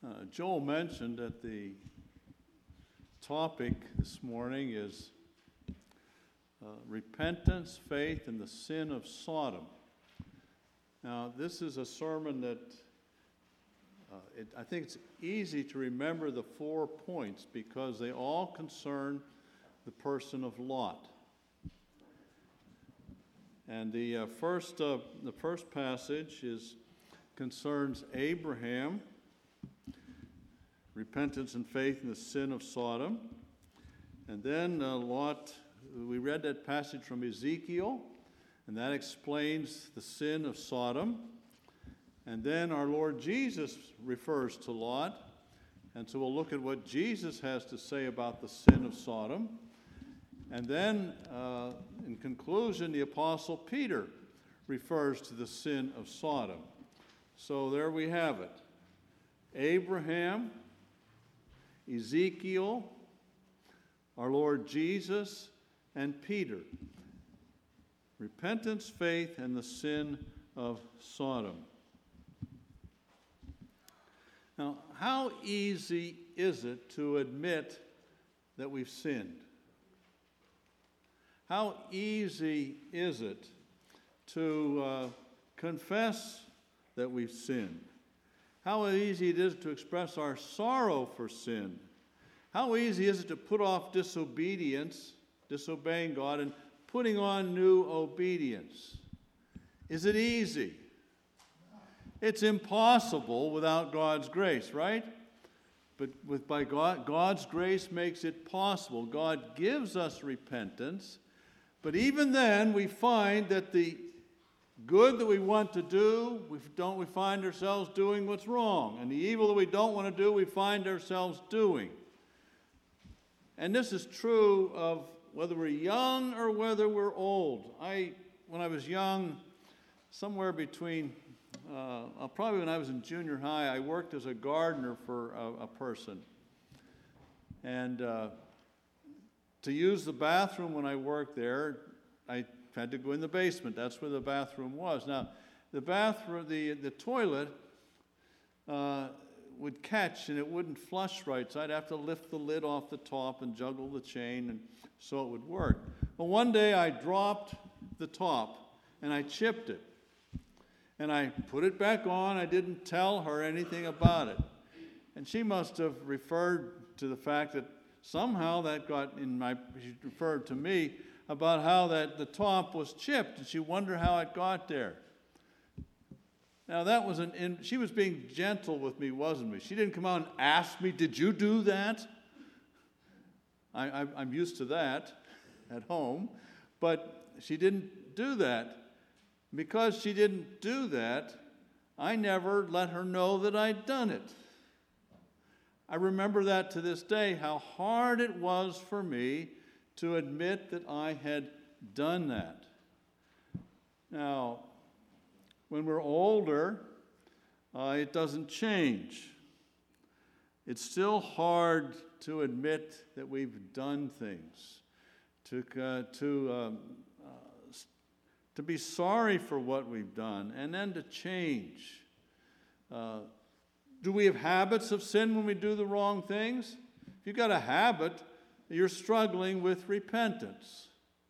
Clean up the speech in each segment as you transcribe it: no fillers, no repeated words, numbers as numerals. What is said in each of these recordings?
Joel mentioned that the topic this morning is repentance, faith, and the sin of Sodom. Now, this is a sermon that I think it's easy to remember the 4 points because they all concern the person of Lot. And the first passage concerns Abraham, repentance and faith in the sin of Sodom. And then Lot, we read that passage from Ezekiel, and that explains the sin of Sodom. And then our Lord Jesus refers to Lot, and so we'll look at what Jesus has to say about the sin of Sodom. And then, in conclusion, the Apostle Peter refers to the sin of Sodom. So there we have it. Abraham, Ezekiel, our Lord Jesus, and Peter. Repentance, faith, and the sin of Sodom. Now, how easy is it to admit that we've sinned? How easy is it to confess that we've sinned? How easy it is to express our sorrow for sin? How easy is it to put off disobedience, disobeying God, and putting on new obedience? Is it easy? It's impossible without God's grace, right? But by God's grace makes it possible. God gives us repentance, but even then we find that the good that we want to do, we find ourselves doing what's wrong. And the evil that we don't want to do, we find ourselves doing. And this is true of whether we're young or whether we're old. When I was young, somewhere between, probably when I was in junior high, I worked as a gardener for a person. And to use the bathroom when I worked there, I had to go in the basement. That's where the bathroom was. Now, the bathroom, the toilet would catch and it wouldn't flush right, so I'd have to lift the lid off the top and juggle the chain, and so it would work. Well, one day I dropped the top and I chipped it. And I put it back on. I didn't tell her anything about it. And she must have referred to the fact that somehow that she referred to me about how that the top was chipped, and she wondered how it got there. Now she was being gentle with me, wasn't she? She didn't come out and ask me, "Did you do that?" I'm used to that at home, but she didn't do that. Because she didn't do that, I never let her know that I'd done it. I remember that to this day, how hard it was for me to admit that I had done that. Now, when we're older, it doesn't change. It's still hard to admit that we've done things, to be sorry for what we've done, and then to change. Do we have habits of sin when we do the wrong things? If you've got a habit, you're struggling with repentance.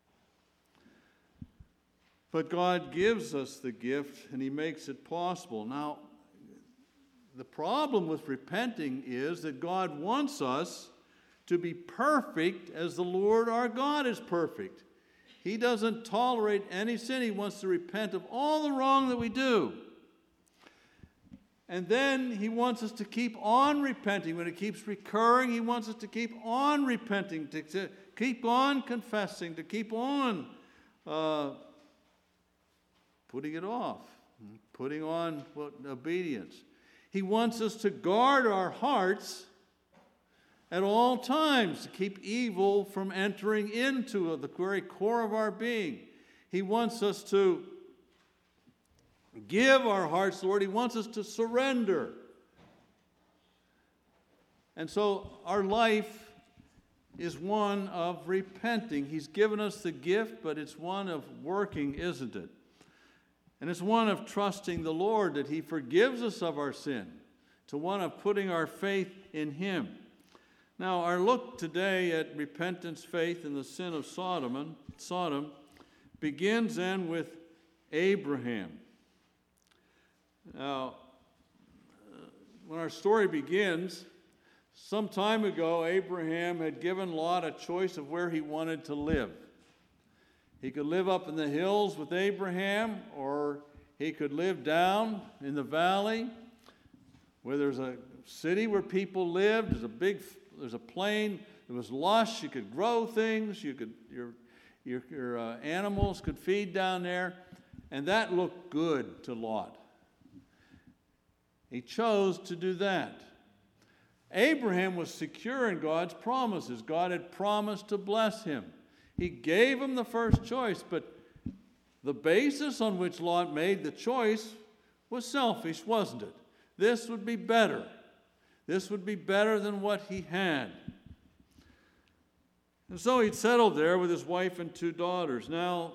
But God gives us the gift, and He makes it possible. Now, the problem with repenting is that God wants us to be perfect as the Lord our God is perfect. He doesn't tolerate any sin. He wants to repent of all the wrong that we do. And then He wants us to keep on repenting. When it keeps recurring, He wants us to keep on repenting, to keep on confessing, to keep on putting it off, putting on obedience. He wants us to guard our hearts at all times, to keep evil from entering into the very core of our being. He wants us to give our hearts, Lord. He wants us to surrender. And so our life is one of repenting. He's given us the gift, but it's one of working, isn't it? And it's one of trusting the Lord that He forgives us of our sin. to one of putting our faith in Him. Now, our look today at repentance, faith, and the sin of Sodom begins then with Abraham. Now, when our story begins, some time ago, Abraham had given Lot a choice of where he wanted to live. He could live up in the hills with Abraham, or he could live down in the valley where there's a city where people lived. There's a plain. It was lush. You could grow things. Your animals could feed down there, and that looked good to Lot. He chose to do that. Abraham was secure in God's promises. God had promised to bless him. He gave him the first choice, but the basis on which Lot made the choice was selfish, wasn't it? This would be better. This would be better than what he had. And so he'd settled there with his wife and 2 daughters. Now,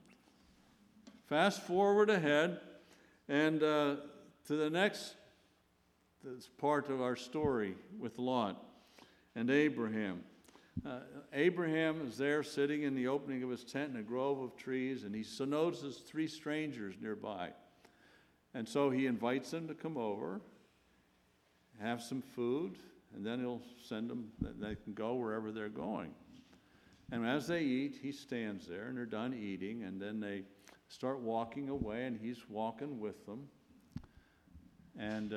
fast forward ahead, and to the next part of our story with Lot and Abraham. Abraham is there sitting in the opening of his tent in a grove of trees, and he notices 3 strangers nearby. And so he invites them to come over, have some food, and then he'll send them, they can go wherever they're going. And as they eat, he stands there, and they're done eating, and then they start walking away, and he's walking with them. And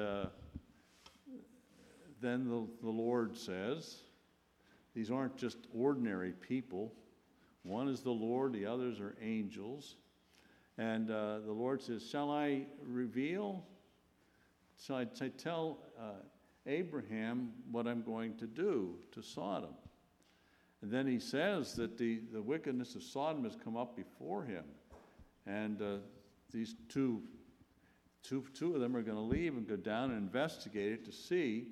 then the Lord says, these aren't just ordinary people. One is the Lord, the others are angels. And the Lord says, shall I tell Abraham what I'm going to do to Sodom? And then he says that the wickedness of Sodom has come up before him. And these two of them are going to leave and go down and investigate it to see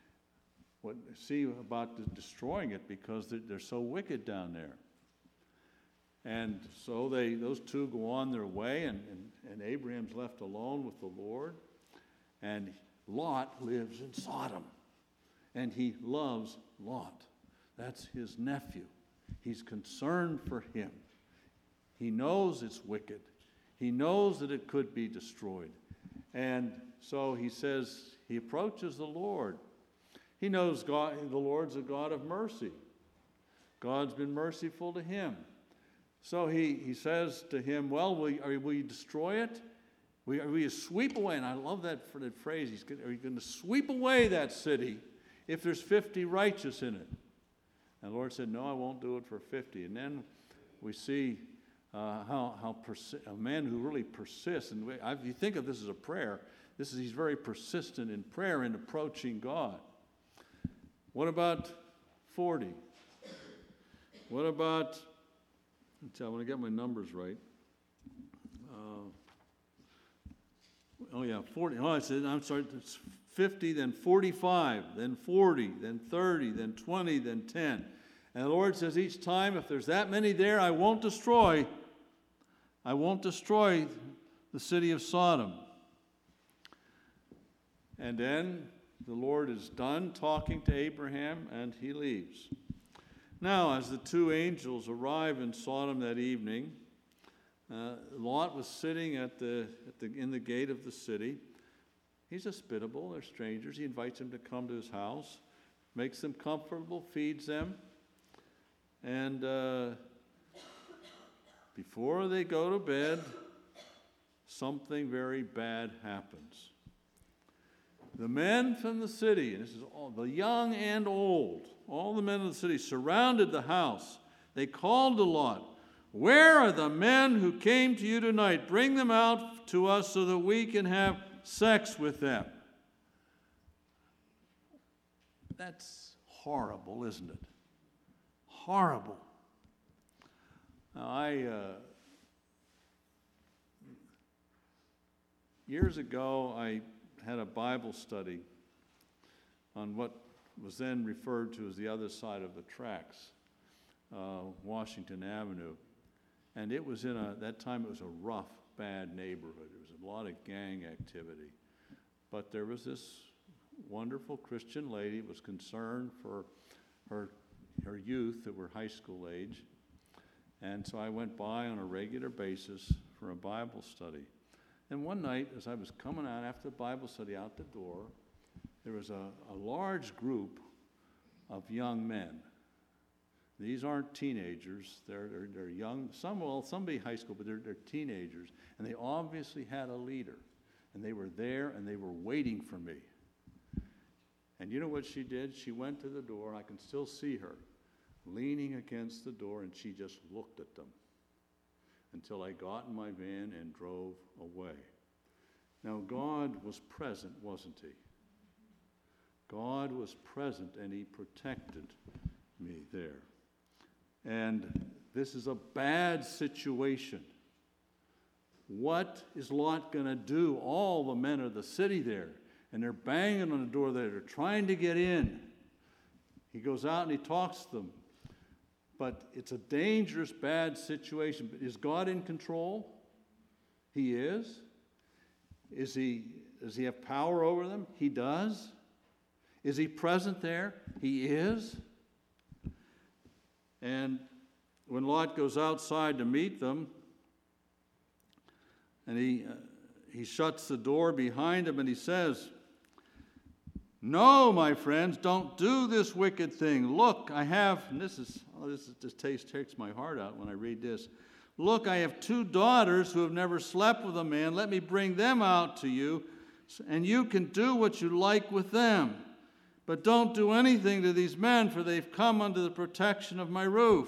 about destroying it, because they're so wicked down there. And so those 2 go on their way, and Abraham's left alone with the Lord. And Lot lives in Sodom, and he loves Lot. That's his nephew. He's concerned for him. He knows it's wicked. He knows that it could be destroyed. And so he approaches the Lord. He knows the Lord's a God of mercy. God's been merciful to him. So he says to him, well, will you destroy it? Will you sweep away? And I love that phrase. Are you going to sweep away that city if there's 50 righteous in it? And the Lord said, no, I won't do it for 50. And then we see how a man who really persists. And if you think of this as a prayer, he's very persistent in prayer and approaching God. What about 40? What about, I want to get my numbers right. 40. Oh, I said, I'm sorry, it's 50, then 45, then 40, then 30, then 20, then 10. And the Lord says each time, if there's that many there, I won't destroy the city of Sodom. And then the Lord is done talking to Abraham, and he leaves. Now, as the 2 angels arrive in Sodom that evening, Lot was sitting in the gate of the city. He's hospitable. They're strangers. He invites them to come to his house, makes them comfortable, feeds them. And before they go to bed, something very bad happens. The men from the city, and this is all, the young and old, all the men of the city surrounded the house. They called to Lot, "Where are the men who came to you tonight? Bring them out to us so that we can have sex with them." That's horrible, isn't it? Horrible. Now, years ago, I had a Bible study on what was then referred to as the other side of the tracks, Washington Avenue. And it was that time it was a rough, bad neighborhood. There was a lot of gang activity. But there was this wonderful Christian lady was concerned for her youth that were high school age. And so I went by on a regular basis for a Bible study. And one night, as I was coming out after the Bible study out the door, there was a large group of young men. These aren't teenagers. They're young. Some be high school, but they're teenagers. And they obviously had a leader. And they were there, and they were waiting for me. And you know what she did? She went to the door. I can still see her leaning against the door, and she just looked at them until I got in my van and drove away. Now, God was present, wasn't he? God was present, and he protected me there. And this is a bad situation. What is Lot going to do? All the men of the city there, and they're banging on the door there. They're trying to get in. He goes out and he talks to them. But it's a dangerous, bad situation. But is God in control? He is. Does he have power over them? He does. Is he present there? He is. And when Lot goes outside to meet them, and he shuts the door behind him and he says, "No, my friends, don't do this wicked thing. Look, I have," and this just takes my heart out when I read this. "Look, I have 2 daughters who have never slept with a man. Let me bring them out to you, and you can do what you like with them. But don't do anything to these men, for they've come under the protection of my roof."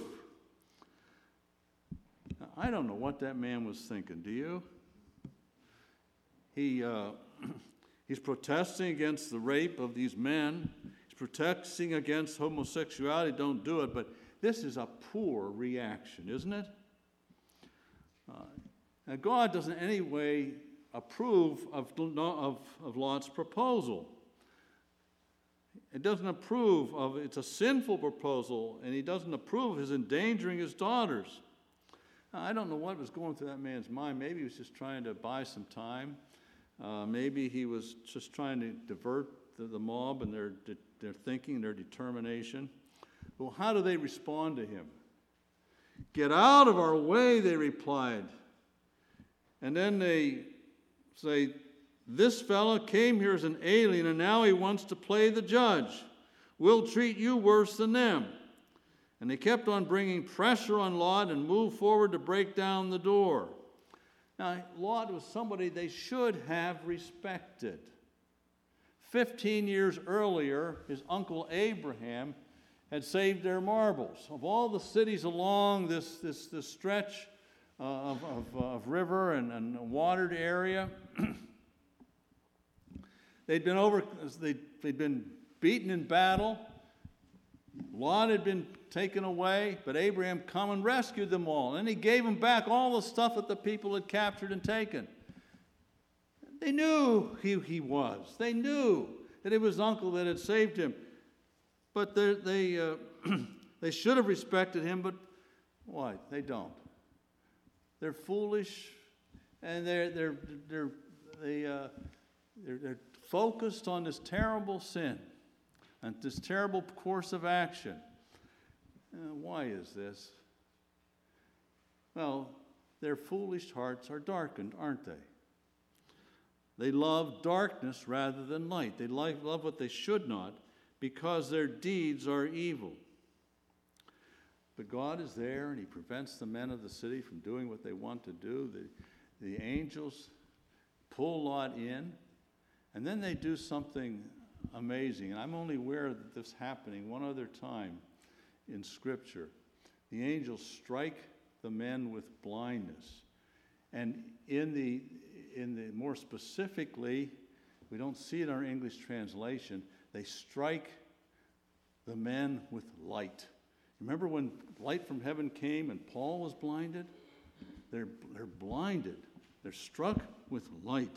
Now, I don't know what that man was thinking. Do you? He's protesting against the rape of these men. He's protesting against homosexuality. Don't do it. But this is a poor reaction, isn't it? Now, God doesn't in any way approve of Lot's proposal. It doesn't approve of, it's a sinful proposal, and he doesn't approve of his endangering his daughters. Now, I don't know what was going through that man's mind. Maybe he was just trying to buy some time. Maybe he was just trying to divert the mob and their thinking, their determination. Well, how do they respond to him? "Get out of our way," they replied. And then they say, "This fellow came here as an alien, and now he wants to play the judge. We'll treat you worse than them." And they kept on bringing pressure on Lot and moved forward to break down the door. Now, Lot was somebody they should have respected. 15 years earlier, his uncle Abraham had saved their marbles. Of all the cities along this stretch of river and watered area, they'd been beaten in battle. Lot had been taken away, but Abraham come and rescued them all. And he gave them back all the stuff that the people had captured and taken. They knew who he was. They knew that it was uncle that had saved him. But they should have respected him, but why? They don't. They're foolish, and they're focused on this terrible sin and this terrible course of action. Why is this? Well, their foolish hearts are darkened, aren't they? They love darkness rather than light. They love what they should not because their deeds are evil. But God is there, and he prevents the men of the city from doing what they want to do. The angels pull Lot in, and then they do something amazing. And I'm only aware of this happening one other time in Scripture. The angels strike the men with blindness. And in the more specifically, we don't see it in our English translation, they strike the men with light. Remember when light from heaven came and Paul was blinded? They're blinded. They're struck with light.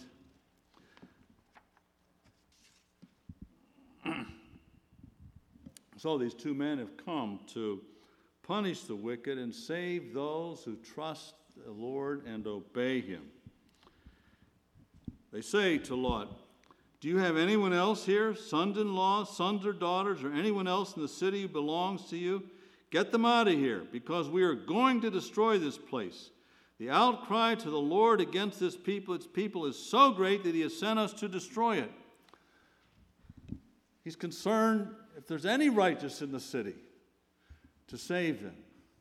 So these 2 men have come to punish the wicked and save those who trust the Lord and obey him. They say to Lot, Do you have anyone else here, sons-in-law, sons or daughters, or anyone else in the city who belongs to you? Get them out of here, because we are going to destroy this place. The outcry to the Lord against its people is so great that he has sent us to destroy it. He's concerned if there's any righteous in the city to save them.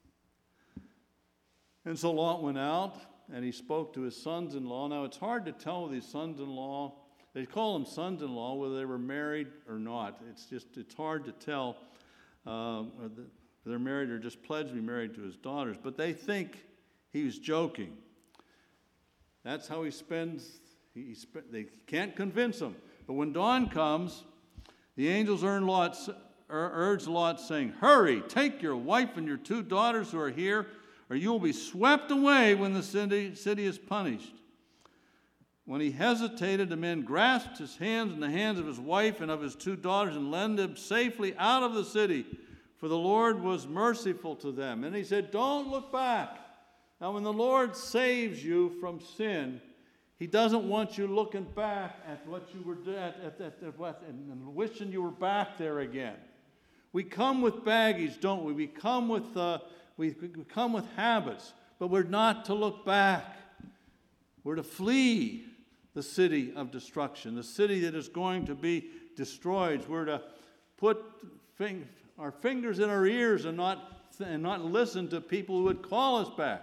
And so Lot went out, and he spoke to his sons-in-law. Now, it's hard to tell with these sons-in-law. They call them sons-in-law whether they were married or not. It's hard to tell whether they're married or just pledged to be married to his daughters. But they think he was joking. That's how he spends. They can't convince him. But when dawn comes, the angels urge Lot, saying, "Hurry, take your wife and your 2 daughters who are here, or you will be swept away when the city is punished." When he hesitated, the men grasped his hands and the hands of his wife and of his 2 daughters and led them safely out of the city, for the Lord was merciful to them. And he said, don't look back. Now, when the Lord saves you from sin, he doesn't want you looking back at what you were and wishing you were back there again. We come with baggage, don't we? We come with habits, but we're not to look back. We're to flee the city of destruction, the city that is going to be destroyed. We're to put our fingers in our ears and not listen to people who would call us back.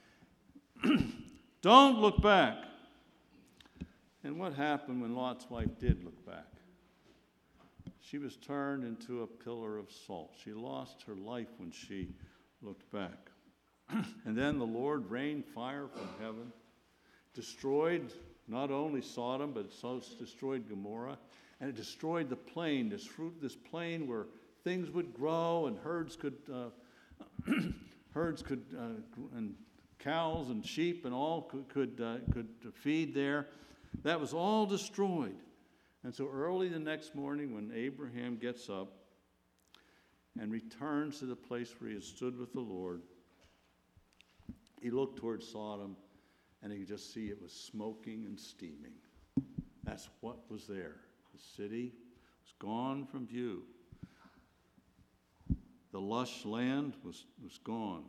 Don't look back. And what happened when Lot's wife did look back? She was turned into a pillar of salt. She lost her life when she looked back. And then the Lord rained fire from heaven, destroyed not only Sodom, but it destroyed Gomorrah, and it destroyed the plain, this plain where things would grow and herds could and cows and sheep and all could feed there. That was all destroyed. And so early the next morning when Abraham gets up and returns to the place where he had stood with the Lord, he looked towards Sodom and he could just see it was smoking and steaming. That's what was there. The city was gone from view. The lush land was gone.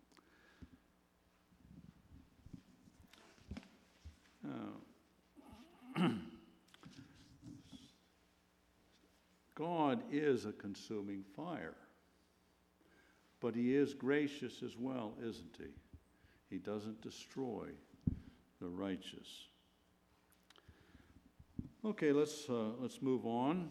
God is a consuming fire, but he is gracious as well, isn't he? He doesn't destroy the righteous. Okay, let's move on,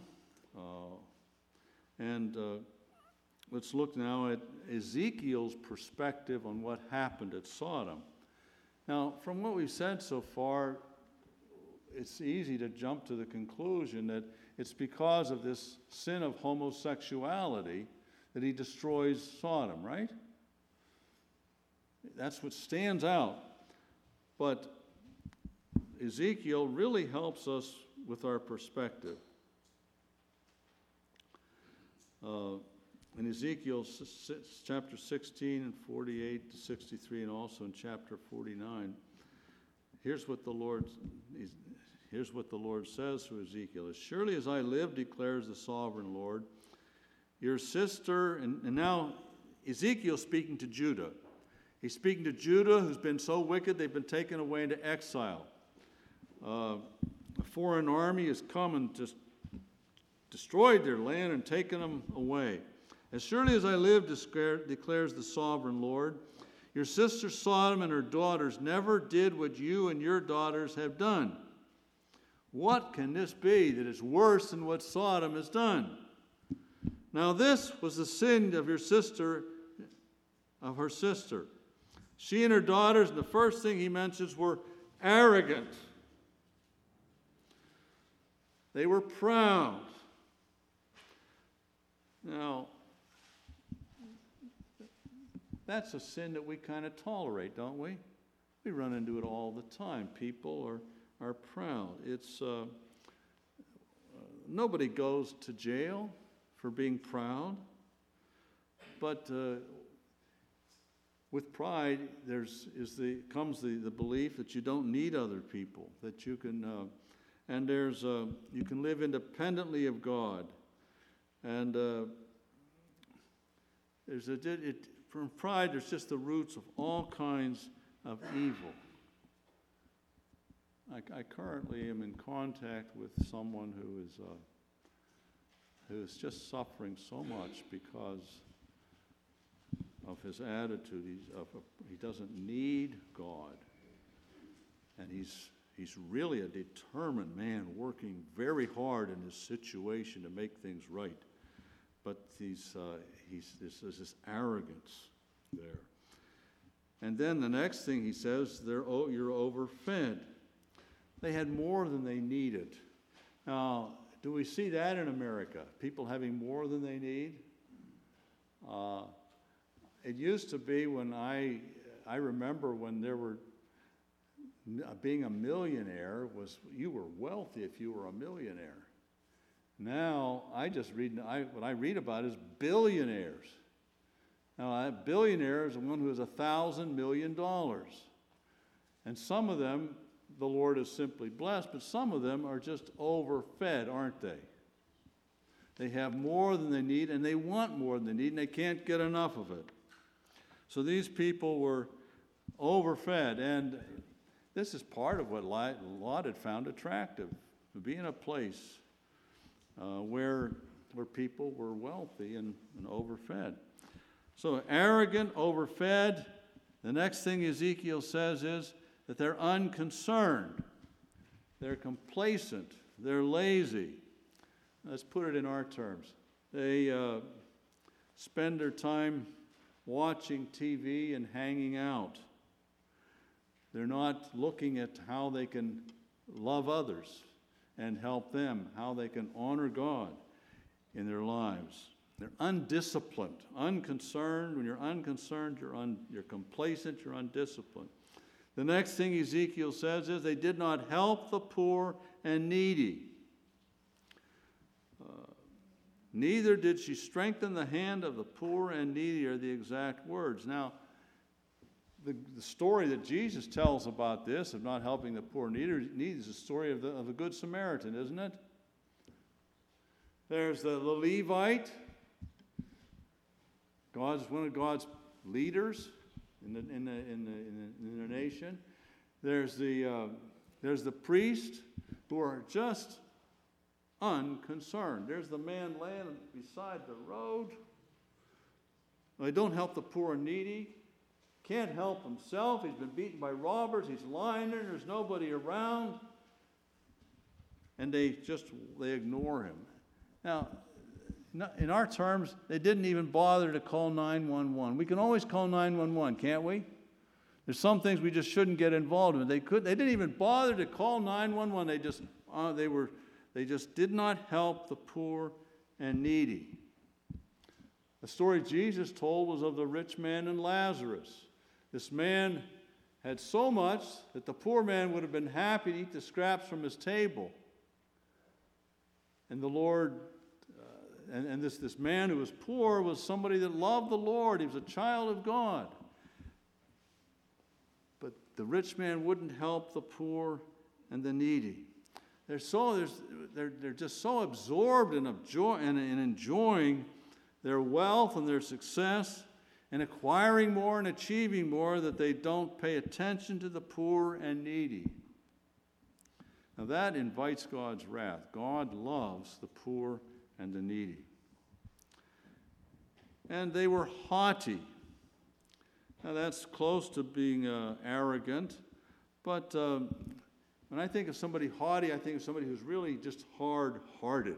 and let's look now at Ezekiel's perspective on what happened at Sodom. Now, from what we've said so far, it's easy to jump to the conclusion that it's because of this sin of homosexuality that he destroys Sodom, right? That's what stands out. But Ezekiel really helps us with our perspective. In Ezekiel chapter 16 and 48 to 63, and also in chapter 49, here's what the Lord says to Ezekiel. As surely as I live, declares the sovereign Lord, your sister, and now Ezekiel's speaking to Judah. He's speaking to Judah, who's been so wicked they've been taken away into exile. A foreign army has come and just destroyed their land and taken them away. As surely as I live, declares the sovereign Lord, your sister Sodom and her daughters never did what you and your daughters have done. What can this be that is worse than what Sodom has done? Now this was the sin of her sister. She and her daughters, and the first thing he mentions, were arrogant. They were proud. Now, that's a sin that we kind of tolerate, don't we? We run into it all the time. People are proud. It's nobody goes to jail for being proud, but with pride comes the belief that you don't need other people, that you can and you can live independently of God. And from pride, there's just the roots of all kinds of evil. I currently am in contact with someone who is just suffering so much because of his attitude. He doesn't need God, and he's really a determined man, working very hard in his situation to make things right. But there's this arrogance there. And then the next thing he says, you're overfed. They had more than they needed. Now, do we see that in America? People having more than they need? It used to be when I remember when there were, being a millionaire you were wealthy if you were a millionaire. Now, what I read about is billionaires. Now, a billionaire is the one who has $1,000 million. And some of them, the Lord has simply blessed, but some of them are just overfed, aren't they? They have more than they need, and they want more than they need, and they can't get enough of it. So these people were overfed, and this is part of what Lot had found attractive, to be in a place where people were wealthy and overfed. So arrogant, overfed. The next thing Ezekiel says is that they're unconcerned. They're complacent. They're lazy. Let's put it in our terms. They spend their time watching TV and hanging out. They're not looking at how they can love others and help them, how they can honor God in their lives. They're undisciplined, unconcerned. When you're unconcerned, you're complacent, you're undisciplined. The next thing Ezekiel says is they did not help the poor and needy. Neither did she strengthen the hand of the poor and needy, are the exact words. Now, the story that Jesus tells about this, of not helping the poor and needy, is the story of the Good Samaritan, isn't it? There's the Levite, one of God's leaders in the nation. There's the priest, who are just unconcerned. There's the man laying beside the road. They don't help the poor and needy. Can't help himself. He's been beaten by robbers. He's lying there. There's nobody around. And they ignore him. Now, in our terms, they didn't even bother to call 911. We can always call 911, can't we? There's some things we just shouldn't get involved in. They didn't even bother to call 911. They just did not help the poor and needy. The story Jesus told was of the rich man and Lazarus. This man had so much that the poor man would have been happy to eat the scraps from his table. And the Lord, and this man who was poor was somebody that loved the Lord. He was a child of God. But the rich man wouldn't help the poor and the needy. They're just so absorbed in enjoying their wealth and their success and acquiring more and achieving more that they don't pay attention to the poor and needy. Now that invites God's wrath. God loves the poor and the needy. And they were haughty. Now that's close to being arrogant, but when I think of somebody haughty, I think of somebody who's really just hard-hearted.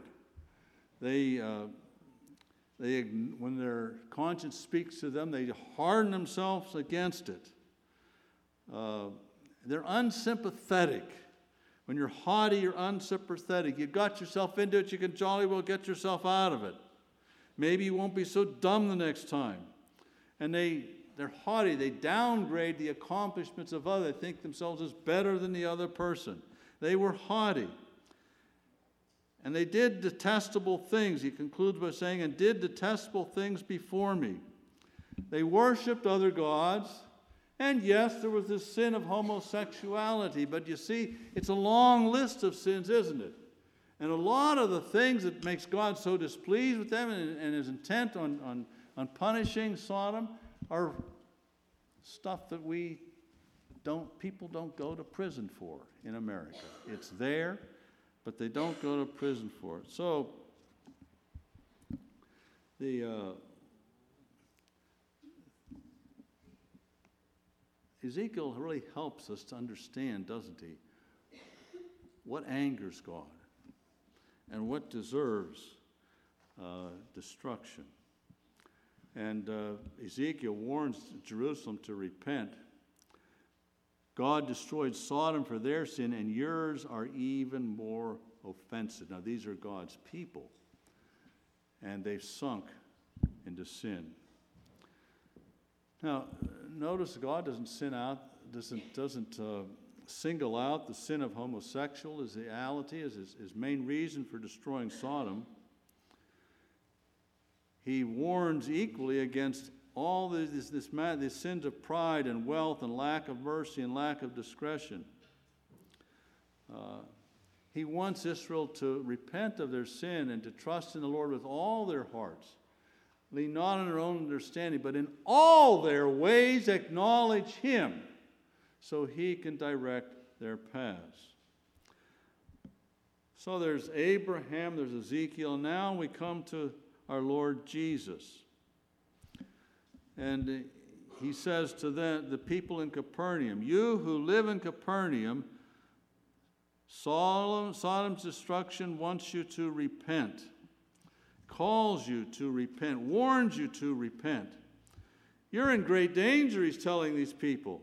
When their conscience speaks to them, they harden themselves against it. They're unsympathetic. When you're haughty, you're unsympathetic. You got yourself into it, you can jolly well get yourself out of it. Maybe you won't be so dumb the next time. And they're haughty. They downgrade the accomplishments of others. They think themselves as better than the other person. They were haughty. And they did detestable things. He concludes by saying, and did detestable things before me. They worshipped other gods And yes, there was this sin of homosexuality, but you see, it's a long list of sins, isn't it? And a lot of the things that makes God so displeased with them and is intent on punishing Sodom are stuff that people don't go to prison for in America. It's there, but they don't go to prison for it. So Ezekiel really helps us to understand, doesn't he, what angers God and what deserves destruction. And Ezekiel warns Jerusalem to repent. God destroyed Sodom for their sin, and yours are even more offensive. Now, these are God's people, and they've sunk into sin. Now, notice God doesn't single out the sin of homosexuality as his main reason for destroying Sodom. He warns equally against all these sins of pride and wealth and lack of mercy and lack of discretion. He wants Israel to repent of their sin and to trust in the Lord with all their hearts. Lean not on their own understanding, but in all their ways acknowledge Him, so He can direct their paths. So there's Abraham, there's Ezekiel. Now we come to our Lord Jesus. And he says to the people in Capernaum, you who live in Capernaum, Sodom's destruction wants you to repent, calls you to repent, warns you to repent. You're in great danger, he's telling these people.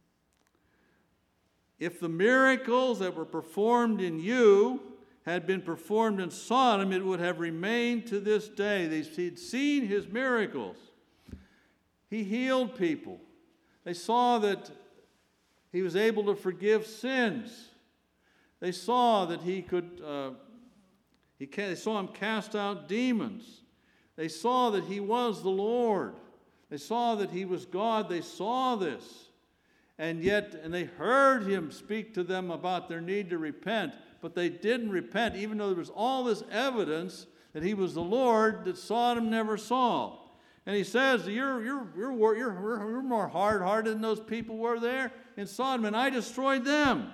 If the miracles that were performed in you had been performed in Sodom, it would have remained to this day. He'd seen his miracles. He healed people. They saw that he was able to forgive sins. They saw that he could. They saw him cast out demons. They saw that he was the Lord. They saw that he was God. They saw this. And they heard him speak to them about their need to repent, but they didn't repent, even though there was all this evidence that he was the Lord that Sodom never saw. And he says, you're more hard-hearted than those people were there in Sodom, and I destroyed them.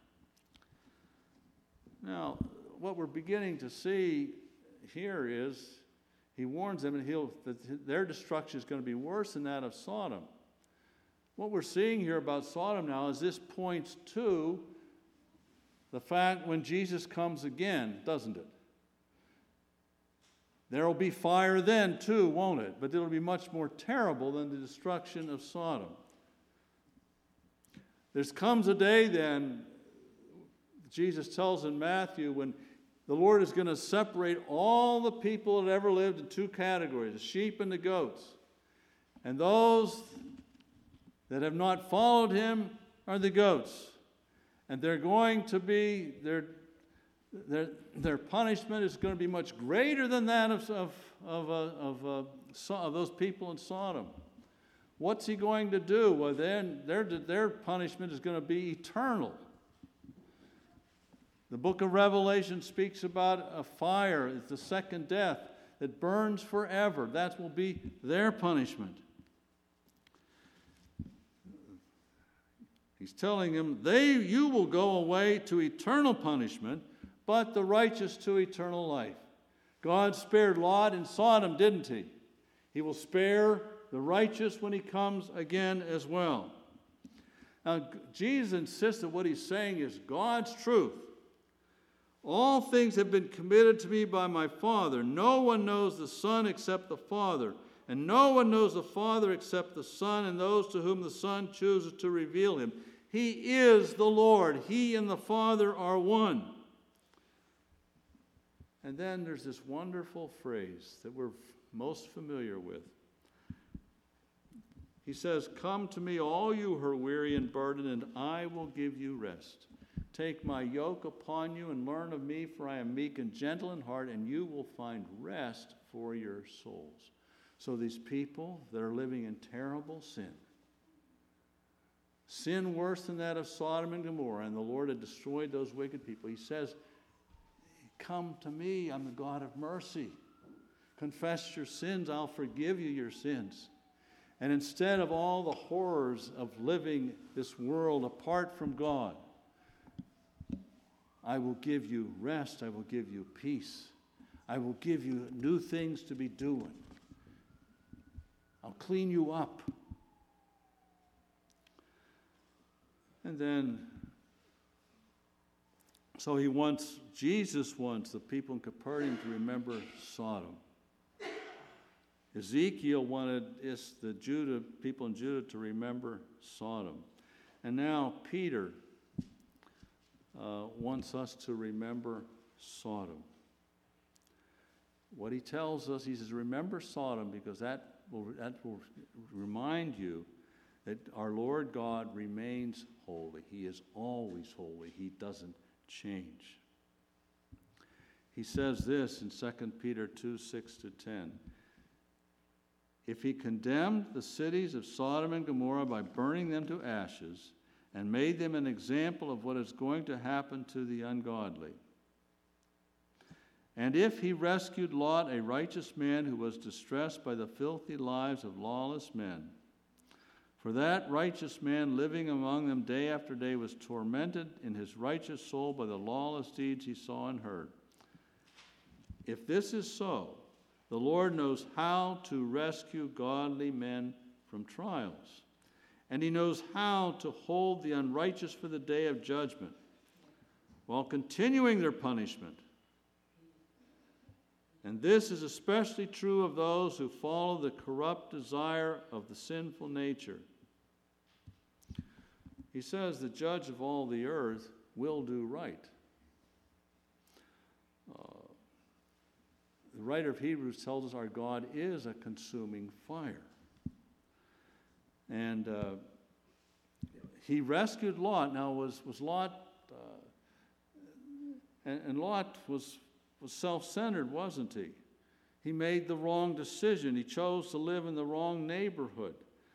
Now, what we're beginning to see here is he warns them that their destruction is going to be worse than that of Sodom. What we're seeing here about Sodom now is this points to the fact when Jesus comes again, doesn't it? There will be fire then too, won't it? But it'll be much more terrible than the destruction of Sodom. There comes a day then, Jesus tells in Matthew, when the Lord is going to separate all the people that ever lived in two categories, the sheep and the goats. And those that have not followed him are the goats. And they're going to be, their punishment is going to be much greater than that of those people in Sodom. What's he going to do? Well, then their punishment is going to be eternal. The book of Revelation speaks about a fire, it's the second death, that burns forever. That will be their punishment. He's telling them, you will go away to eternal punishment, but the righteous to eternal life. God spared Lot in Sodom, didn't he? He will spare the righteous when he comes again as well. Now, Jesus insists that what he's saying is God's truth. All things have been committed to me by my Father. No one knows the Son except the Father, and no one knows the Father except the Son and those to whom the Son chooses to reveal him. He is the Lord. He and the Father are one. And then there's this wonderful phrase that we're most familiar with. He says, come to me, all you who are weary and burdened, and I will give you rest. Take my yoke upon you and learn of me, for I am meek and gentle in heart, and you will find rest for your souls. So these people that are living in terrible sin, sin worse than that of Sodom and Gomorrah, and the Lord had destroyed those wicked people. He says, come to me, I'm the God of mercy. Confess your sins, I'll forgive you your sins. And instead of all the horrors of living this world apart from God, I will give you rest, I will give you peace. I will give you new things to be doing. I'll clean you up. And then, so Jesus wants the people in Capernaum to remember Sodom. Ezekiel wanted the people in Judah to remember Sodom. And now Peter wants us to remember Sodom. What he tells us, he says, remember Sodom, because that will remind you that our Lord God remains holy. He is always holy. He doesn't change. He says this in 2 Peter 2, 6-10. If he condemned the cities of Sodom and Gomorrah by burning them to ashes and made them an example of what is going to happen to the ungodly, and if he rescued Lot, a righteous man who was distressed by the filthy lives of lawless men, for that righteous man living among them day after day was tormented in his righteous soul by the lawless deeds he saw and heard. If this is so, the Lord knows how to rescue godly men from trials, and he knows how to hold the unrighteous for the day of judgment, while continuing their punishment. And this is especially true of those who follow the corrupt desire of the sinful nature. He says the judge of all the earth will do right. The writer of Hebrews tells us our God is a consuming fire. And he rescued Lot. Now, was Lot, and Lot was self-centered, wasn't he? He made the wrong decision. He chose to live in the wrong neighborhood.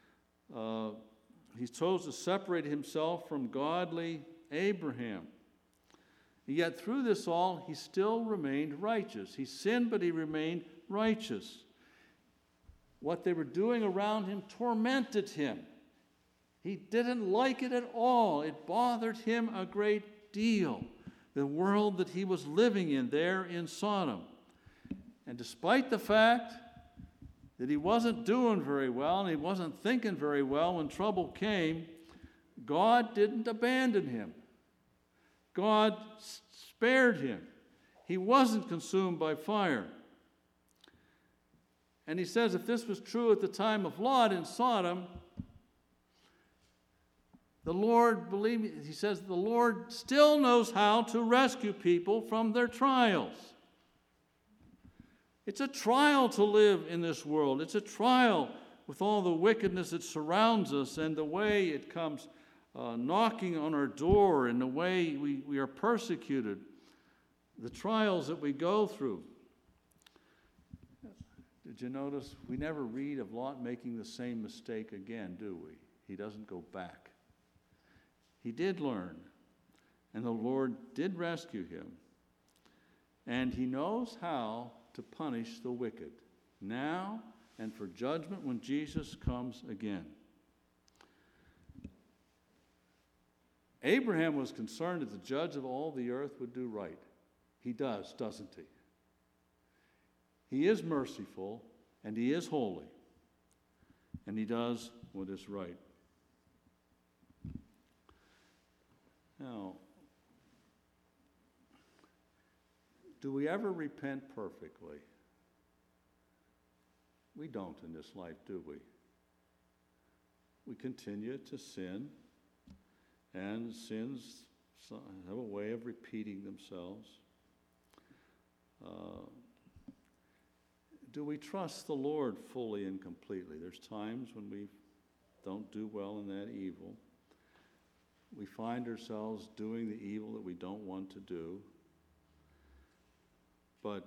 He chose to separate himself from godly Abraham. Yet through this all, he still remained righteous. He sinned, but he remained righteous. What they were doing around him tormented him. He didn't like it at all. It bothered him a great deal. The world that he was living in there in Sodom. And despite the fact that he wasn't doing very well and he wasn't thinking very well when trouble came, God didn't abandon him. God spared him. He wasn't consumed by fire. And he says if this was true at the time of Lot in Sodom, the Lord, believe me, he says the Lord still knows how to rescue people from their trials. It's a trial to live in this world. It's a trial with all the wickedness that surrounds us and the way it comes knocking on our door and the way we are persecuted, the trials that we go through. Did you notice we never read of Lot making the same mistake again, do we? He doesn't go back. He did learn, and the Lord did rescue him. And he knows how to punish the wicked, now and for judgment when Jesus comes again. Abraham was concerned that the judge of all the earth would do right. He does, doesn't he? He is merciful, and he is holy, and he does what is right. Now, do we ever repent perfectly? We don't in this life, do we? We continue to sin, and sins have a way of repeating themselves. Do we trust the Lord fully and completely? There's times when we don't do well in that evil. We find ourselves doing the evil that we don't want to do. But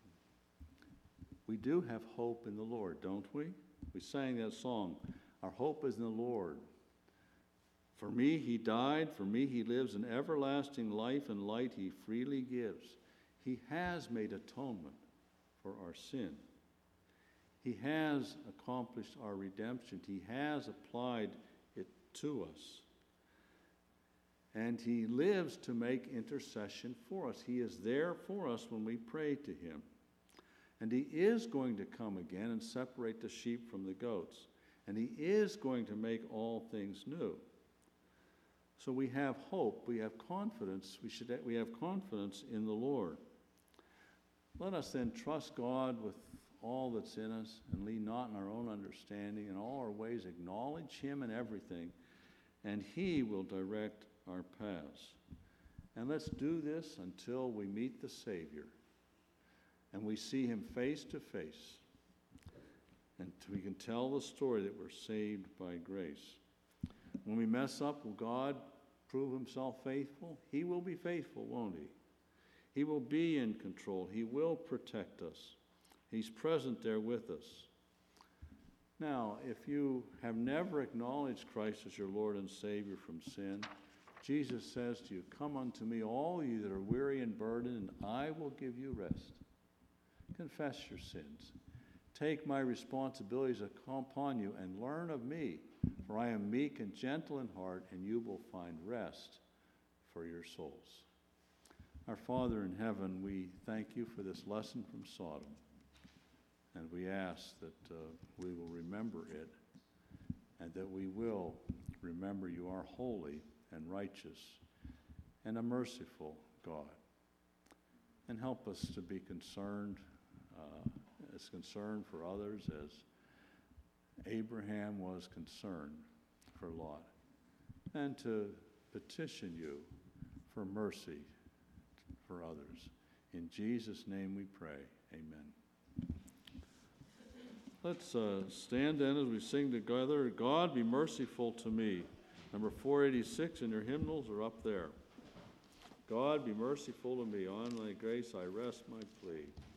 we do have hope in the Lord, don't we? We sang that song, our hope is in the Lord. For me he died, for me he lives, an everlasting life and light he freely gives. He has made atonement for our sin. He has accomplished our redemption. He has applied it to us. And he lives to make intercession for us. He is there for us when we pray to him. And he is going to come again and separate the sheep from the goats. And he is going to make all things new. So we have hope, we have confidence, we have confidence in the Lord. Let us then trust God with all that's in us and lean not in our own understanding. In all our ways acknowledge him in everything, and he will direct our paths. And let's do this until we meet the Savior and we see him face to face, and we can tell the story that we're saved by grace. When we mess up, will God prove himself faithful? He will be faithful, won't he? He will be in control. He will protect us. He's present there with us. Now, if you have never acknowledged Christ as your Lord and Savior from sin, Jesus says to you, "Come unto me, all you that are weary and burdened, and I will give you rest." Confess your sins. Take my responsibilities upon you and learn of me, for I am meek and gentle in heart, and you will find rest for your souls. Our Father in heaven, we thank you for this lesson from Sodom, and we ask that we will remember it, and that we will remember you are holy and righteous and a merciful God. And help us to be concerned for others as Abraham was concerned for Lot, and to petition you for mercy for others. In Jesus' name we pray. Amen. Let's stand then as we sing together, "God be merciful to me." Number 486 in your hymnals are up there. God be merciful to me. On thy grace I rest my plea.